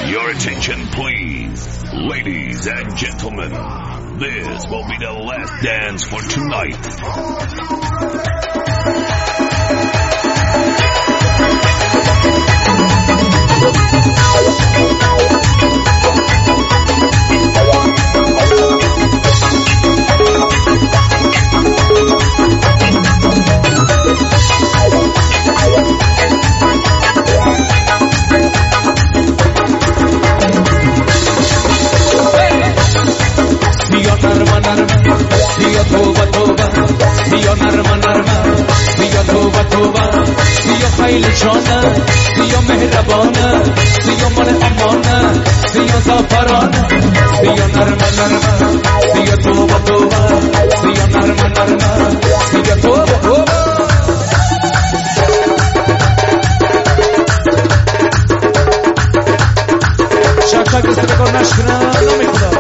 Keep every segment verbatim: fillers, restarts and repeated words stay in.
Your attention, please. Ladies and gentlemen, this will be the last dance for tonight. Dio toba toba, Dio narma narma, Dio toba toba, Dio khayli shona, Dio mehrabona, Dio mol amona, Dio zafarana, Dio narma narma, Dio toba toba, Dio narma narma, Dio toba toba. Shaka que se le con nashna, no me jodas.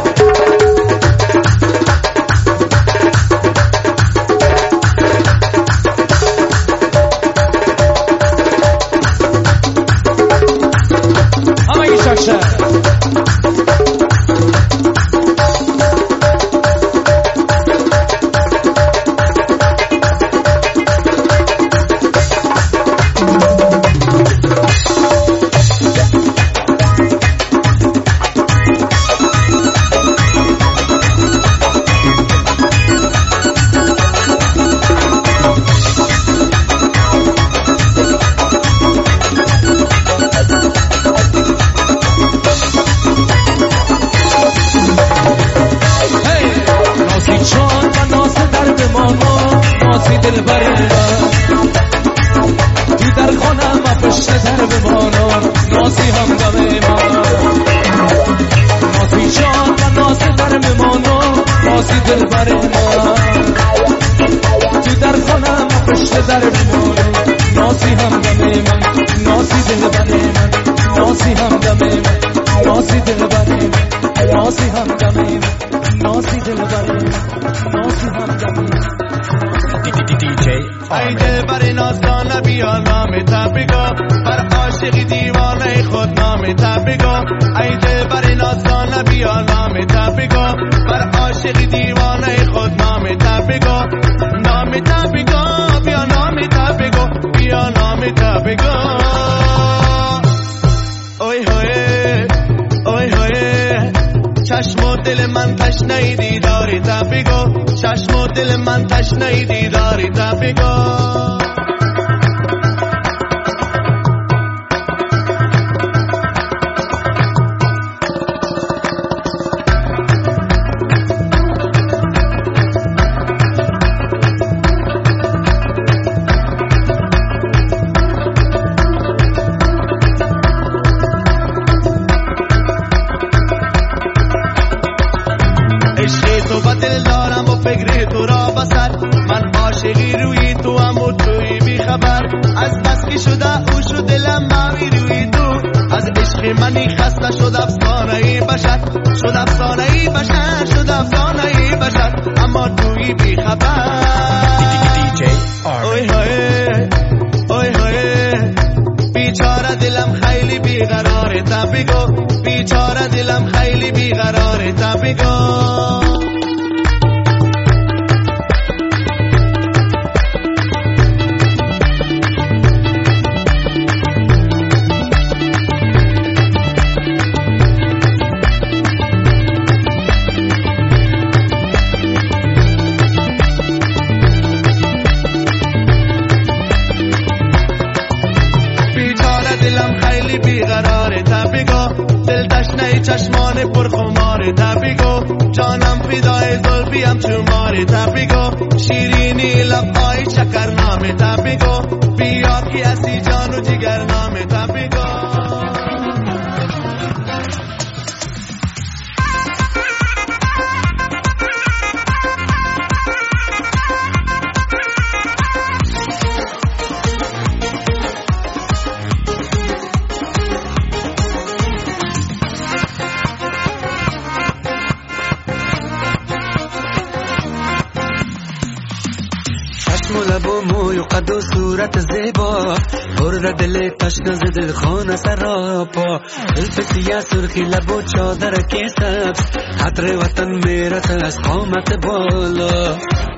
لب و موی و قد و صورت زیبا پر دل تشنه ز دل خانه سراپا زلف سیاه سرخی لب و چادر که سبز عطر وطن میرت از قامت بالا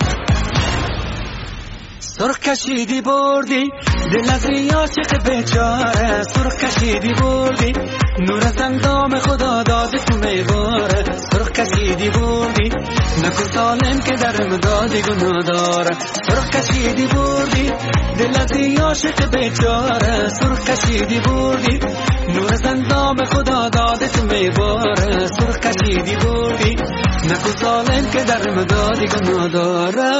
سرخ کشیدی بردی دل از عاشق بیچاره سرخ کشیدی بردی نور از اندام خدا داده تو میباره سرخ کشیدی بردی نکن ظالم که درم دادی گناه داره سرخ کشیدی بردی دل از عاشق بیچاره سرخ کشیدی بردی نور از اندام خدا داده تو میباره سرخ کشیدی بردی نکن ظالم که درم دادی گناه داره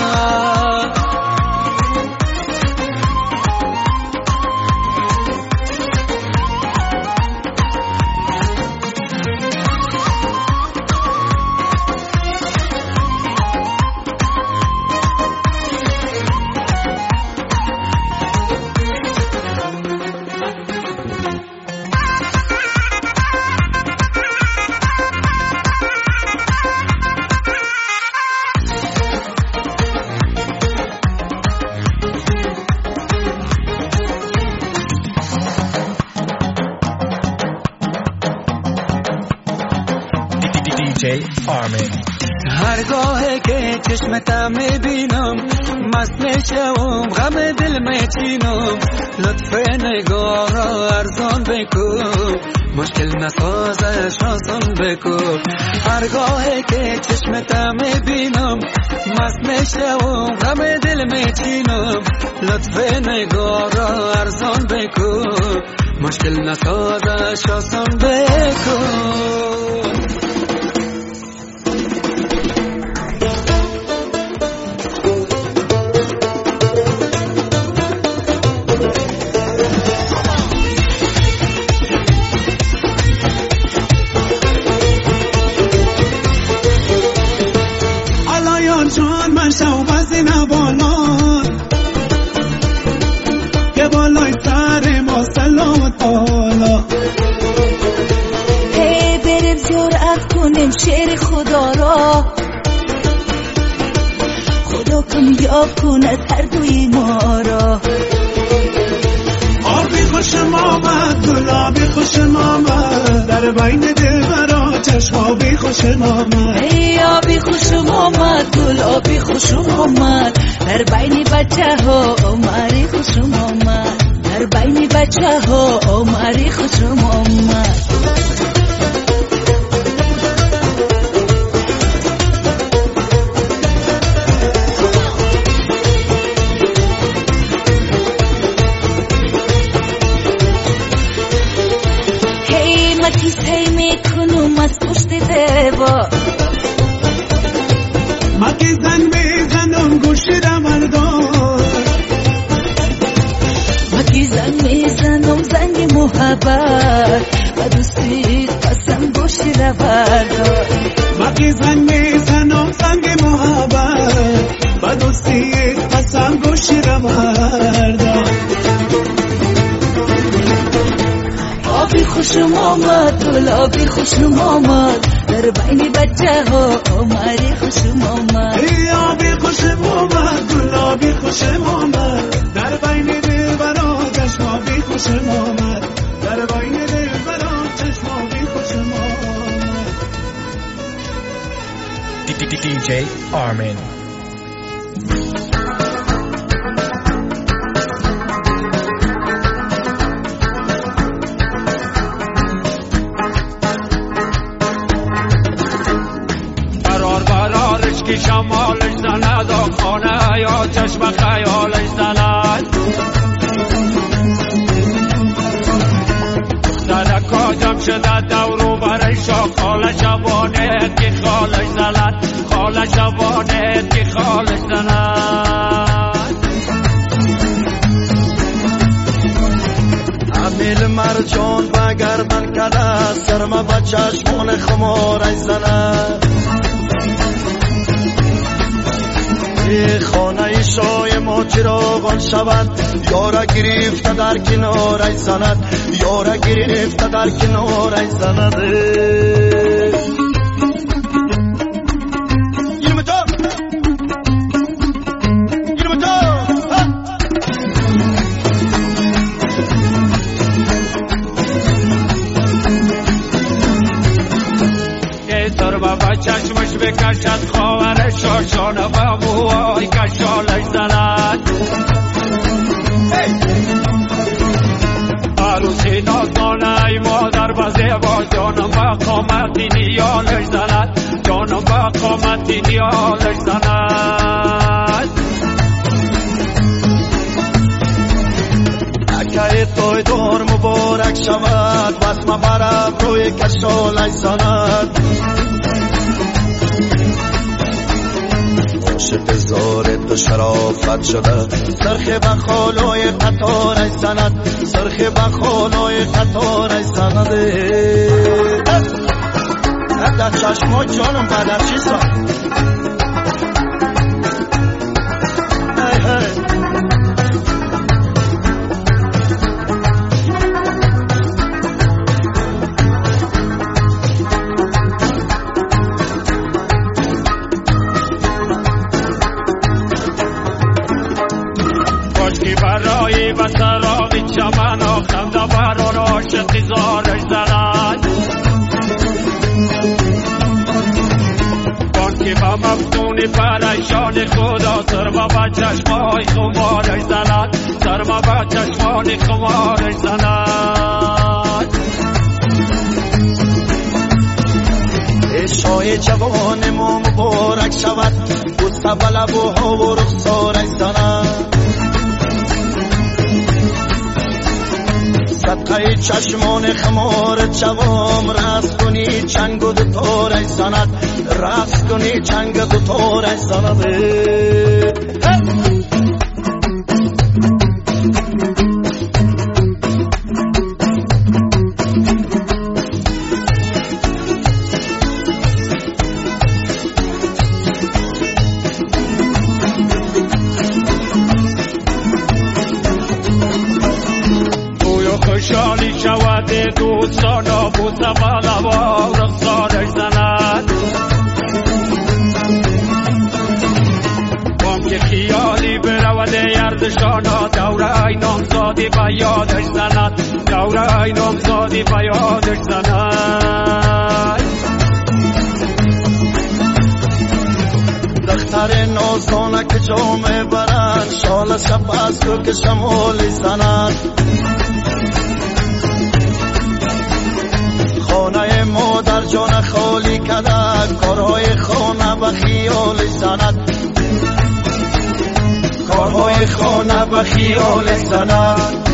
هرگاه که چشمتم میبینم مست میشم غم دل میچینم لطف نگاه را ارزان بکن مشکل نسازش آسان بکن هرگاه که چشمتم میبینم مست میشم غم دل میچینم لطف نگاه را ارزان بکن مشکل نسازش آسان بکن جان من شو بزی نبالان که بالای سر ما سلامت بالا هی بریم زیارت کنیم شعر خدا را خدا کامیاب کند هر دوی ما را آبی خوشم آمد گلابی خوشم آمد در بین دلبرا چشمابی خوشم آمد ای آبی خوشم آمد گلابی خوشم آمد در بین بچه ها عمری خوشم آمد در بین بچه ها عمری خوشم آمد مکی میکنم از پشت دیوار مکی زن میزنم گوشی دمردار مکی زن میزنم زنگ محبت و دوستیت قسم گوشی را بردار مکی زن میزنم زنگ محبت و دوستیت قسم گوشی را بردار آبی خوشم آمد گلابی خوشم آمد در بین بچه ها عمری خوشم آمد ای آبی خوشم آمد گلابی خوشم آمد در بین دلبرا چشمابی خوشم آمد در بین دلبرا چشمابی خوشم آمد دی جی آرمین که شمالش زند خانه یا چشم خیالش زند درکا جمع شده دورو برای شا خال شبانه که خالش زند خال شبانه که خالش زند امیل مرجان و گردن کده سرما با چشمون خمارش زند خانه شای ما چراغان شود یارا گرفته در کنارش زند یارا گرفته در کنارش زند گیرم تا گیرم تا با چشمش بکشد خاور شاشانه و موهای کشالش زند عروسی نازانه ای مادر و زیبا جانم و قامتی نیالش زند جانم و قامتی نیالش زند اکه توی دور مبارک شود بسمه برب روی کشالش زند عاشق زار تو شرافت شده سرخ بخالوی قطارش زند سرخ بخالوی قطارش زند در چشمای جانم بدر چیز را برای و سراغی چمن آخم دا بران عاشقی زارش زند بانکی با مفتونی پریشان خدا سرما با چشمای خمارش زند سرما با چشمانی خمارش زند عشقای جوان ما مبارک شود بوسه به لبوها و رخسارش زند صدقه چشمان خمارت شوام رست کنی چنگ و دوتارش زند رست کنی چنگ دوتارش زند خوشحالی شود دوستانا بوسه بالا و رخسارش زند بام که خیالی برود یردشانا دوره ای نامزادی به یادش زند دوره ای نامزادی به یادش زند دختر نازانه که جامه برند شال شب از تو که شمالی زند خانه مادر جان خالی کده کارهای خانه و خیالش زند کارهای خانه و خیالش زند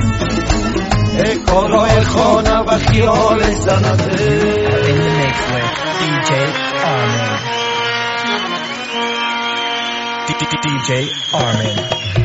کارهای خانه و خیالش زند In the mix with D J Armin. D J Armin.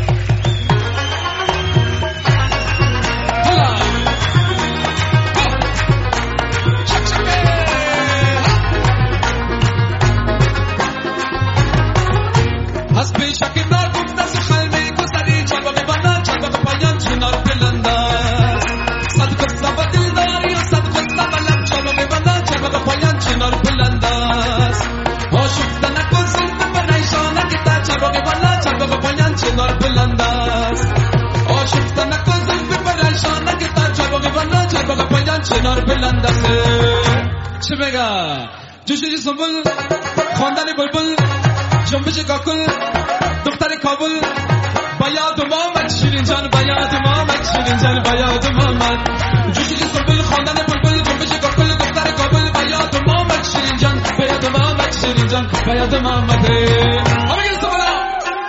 از پیشک نار گفته سخن میگو سری چربا ببندن چربا پایان چنار بلندست صد قصه و دلداری و صد قصه و لب چربا ببندن چربا پایان چنار بلندست آشفته نکن زلف پریشانه که تا چربا ببندن چربا پایان چنار بلندست آشفته نکن زلف پریشانه که تا چربا ببندن چربا پایان چنار بلندست چه بگا جوشی سنبول خواندن بلبل جنبش کاکل دختر کابل بیاد محمد شیرین جان بیاد محمد شیرین جان بیاد محمد جوشی سنبول خواندن بلبل جنبش کاکل دختر کابل بیاد محمد شیرین جان بیاد محمد شیرین جان بیاد محمد همه گیرسته بالا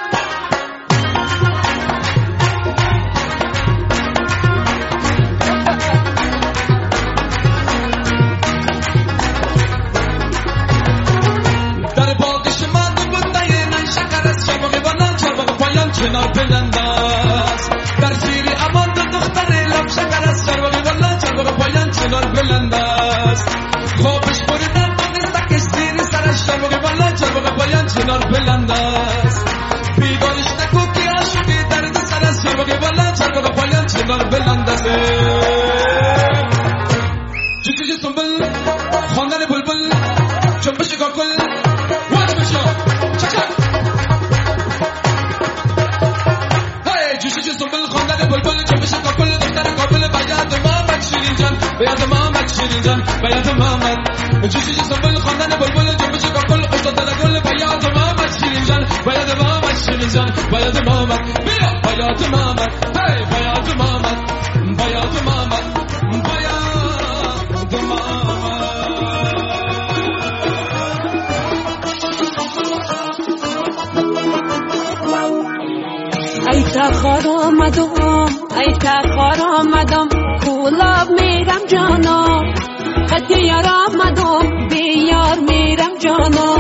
چنار بلندست در زیر امان دو دختر لب شکر است چرباقی والا چرباق پایان چنار بلندست خوابش بریدن دانستکش زیر سرش چرباقی والا چرباق پایان چنار بلندست بیدارش نکو که عاشقی درد سر است چرباقی والا چرباق پایان چنار بلندست جوجوج سنبل خواندن بلبل جنبش کاکل واج بشو چچک بلبل خواندن بلبل جنبش کاکل دختر کابل بیاد محمد شیرین جان بیاد محمد شیرین جان بیات محمد جوشی جسم بل خواندن بلبل جنبش کاکل اشتاد گل بیات محمد شیرین جان بیات محمد شیرین جان بیات محمد بیا بیات محمد هی بیات محمد بیات محمد بیات محمد ای تخار آمدم ای تخار آمدم کولاب میرم جانا خط یار آمدم بیار میرم جانا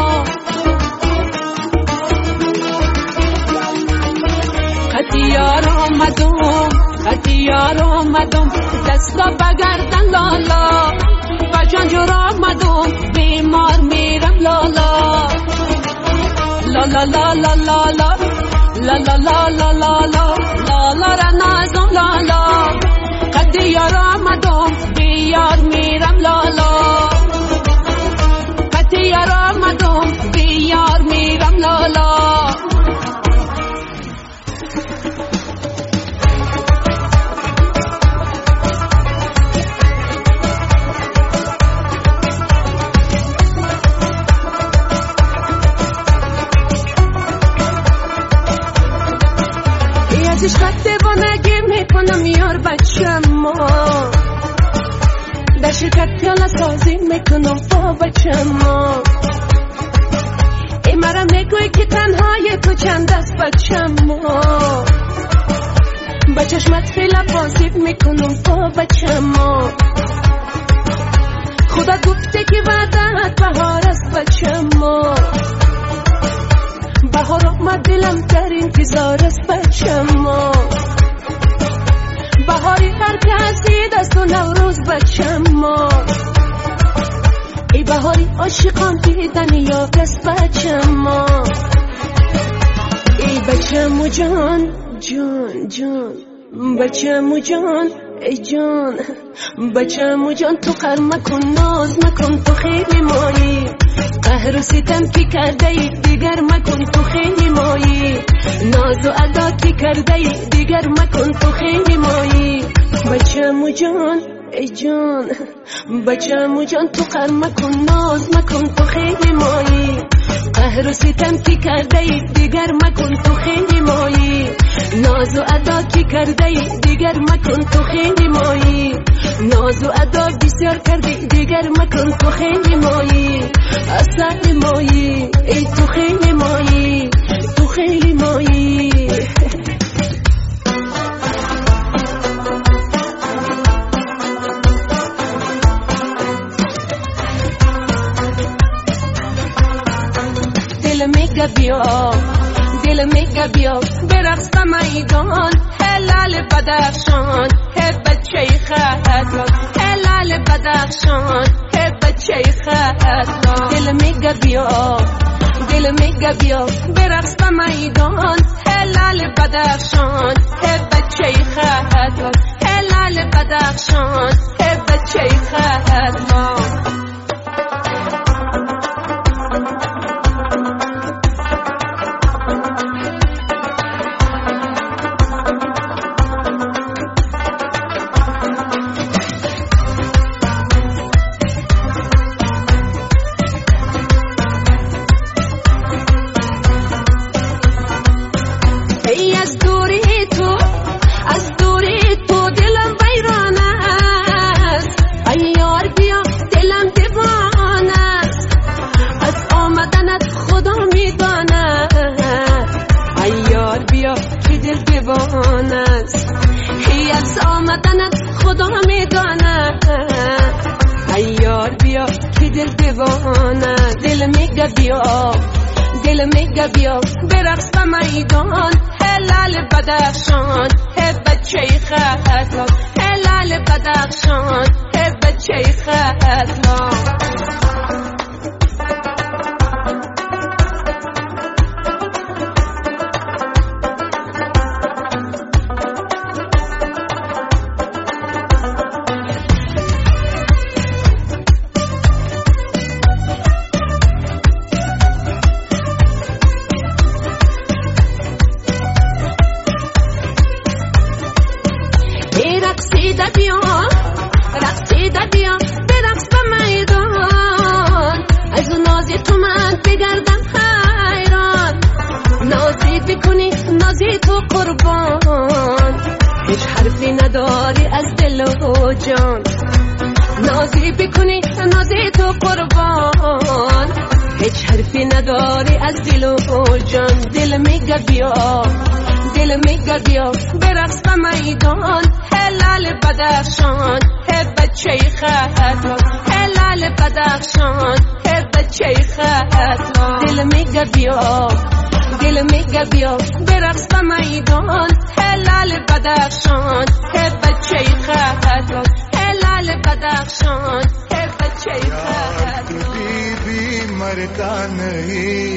خط یار آمدم خط یار آمدم دستا بگردن لالا با جان جور آمدم بیمار میرم لالا لالا لالا لالا لا لا لا لا لا لا لا لا را نازم لا لا قد یار آمدم بیار میرم لا لا قد یار آمدم بیار میرم لا لا ازش خط دیوانگی میکنم یار بچم ما در شرکت پیاله سازی میکنم با بچم ما ای مرا میگوی که تنهای تو چند است بچم ما با چشمت خیلی بازی میکنم با بچم ما خدا گفته که وعدت بهار است بچم ما بهار آمد دلم در انتظار است بچم ما بهاری هر کسی دست و نوروز بچم ما ای بهاری عاشقان دیدن یا دست بچم ما ای بچم و جان جان جان بچم و جان ای جان بچم و جان تو قهر مکن ناز مکن تو خیلی مایی قهر و ستم که کرده ای دیگر مکن تو خیلی مایی ناز و ادا که کرده ای دیگر مکن تو خیلی مایی بچم و جان ای جان بچم و جان تو قهر مکن ناز مکن تو خیلی مایی قهر و ستم که کرده ای دیگر مکن تو خیلی مایی ناز و ادا که کرده ای دیگر مکن تو خیلی مایی ناز و ادا بسیار کردی دیگر مکن تو خیلی مایی اصل مایی ای تو خیلی مایی تو خیلی مایی دل میگه بیا دل میگه بیا برقص میدان هلال بدخشان هی بچه خطا هلال بدخشان هی بچه خطا دل میگه بیا دل میگه بیا برقص میدان هلال بدخشان هی بچه خطا هلال بدخشان هی بچه خطا خدا میدانه ایار بیا که دل دیوانه دل میگه بیا دل میگه بیا برقص میدان هلال بدخشان هی بچه خطا هلال بدخشان هی بچه خطا رقصیده بیا بکنی نازی تو قربان هیچ حرفی نداری از دل و جان نازی بکنی نازی تو قربان هیچ حرفی نداری از دل و جان دل میگه بیا دل میگه بیا برقص به میدان هلال بدخشان هی بچه خطا هلال بدخشان هی بچه خطا دل میگه بیا دل میگه بیا برقص به میدان هلال بدخشان هی بچه خطا هلال بدخشان هی بچه خطا बीबी मरता नहीं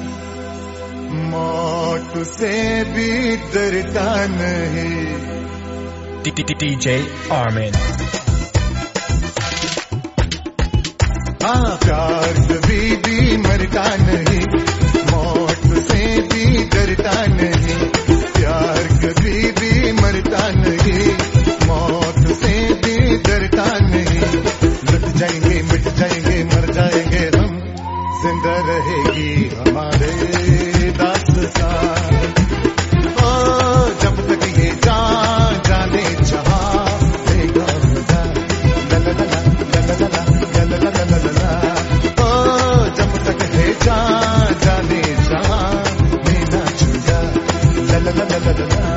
मौत से भी डरता नहीं D J Armin हाँ प्यार कभी भी मरता नहीं मौत से भी डरता नहीं प्यार कभी भी मरता नहीं मौत से भी डरता नहीं लुट जाएंगे मिट जाएंगे मर जाएंगे हम जिंदा रहेगी हमारे दास्तान ओ जब तक ये जान जाने जहां देगा खुदा ला ला ला ला ला ला ला ला ला ओ जब तक ये जान जाने जहां मैं ना छूटा ला ला ला ला ला ला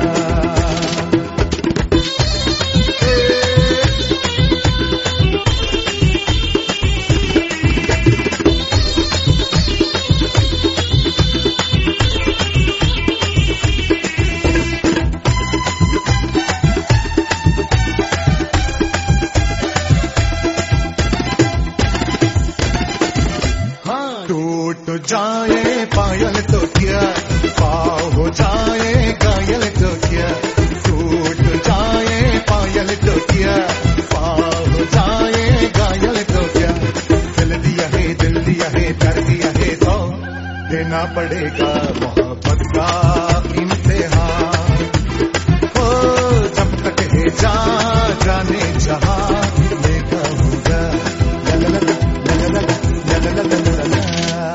जाए पायल तो क्या पाँव हो जाए घायल तो क्या टूट जाए पायल तो क्या पाँव हो जाए घायल तो क्या दिल दिया है दिल दिया है कर दिया है तो देना पड़ेगा मोहब्बत का इम्तिहान ओ जब तक है जा जाने जहां मैं कहूँगा ला ला ला ला ला ला ला ला ला ला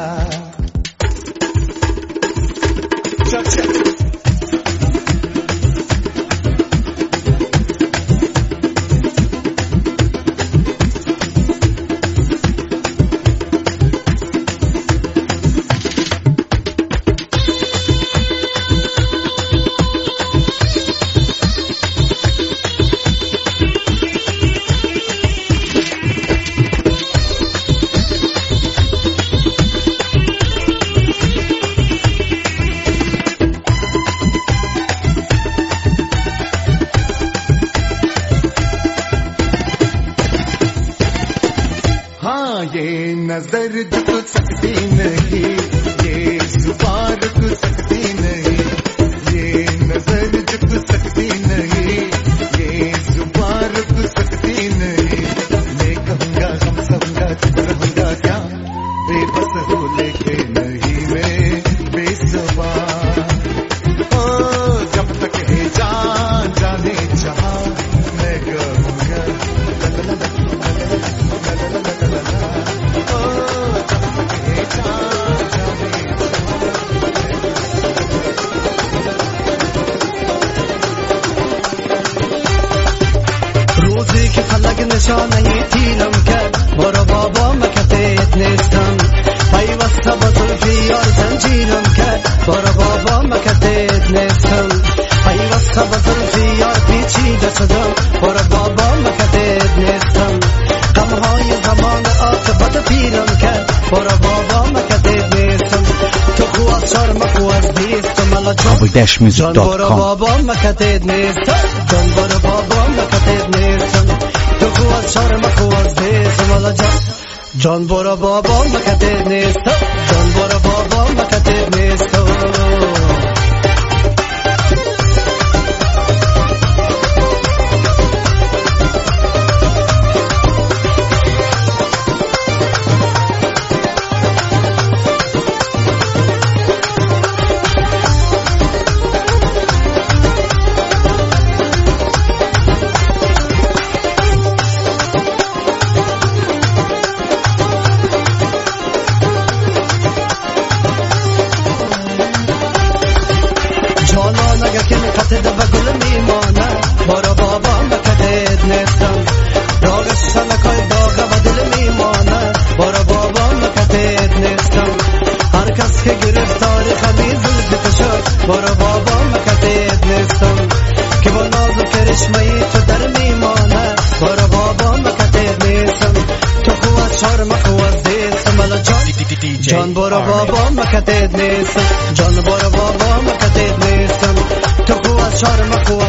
ये नजर झुक सकती नहीं ये जुबान रुक सकती नहीं ये नजर झुक सकती नहीं ये जुबान रुक सकती नहीं मैं कहूँगा हम कहूँगा चुप रहूँगा क्या बेबस हो लेके नहीं मैं बेसुबान ओ जब तक है जान जाने जहां मैं कहूँगा روزی که فلک نشانه تیرم کرد برو بابا مکتت نیستم پیوسته با زلفی یار زنجیرم کرد برو بابا مکتت نیستم پیوسته با زلفی یار پیچیده شدم برو بابا مکتت نیستم غمهای زمان عاقبت پیرم کرد برو بابا مکتت نیستم تو خو از شرم خو از دیستم الا جان جان برو بابا مکتت نیستم جان برو بابا مکتت نیستم تو خو از شرم خو از دیستم الا جان جان برو بابا مکتت نیستم جان برو بابا مکتت نیستم جان برو بابا مکتت نیستم جان برو بابا مکتت نیستم تو خو از شرم خو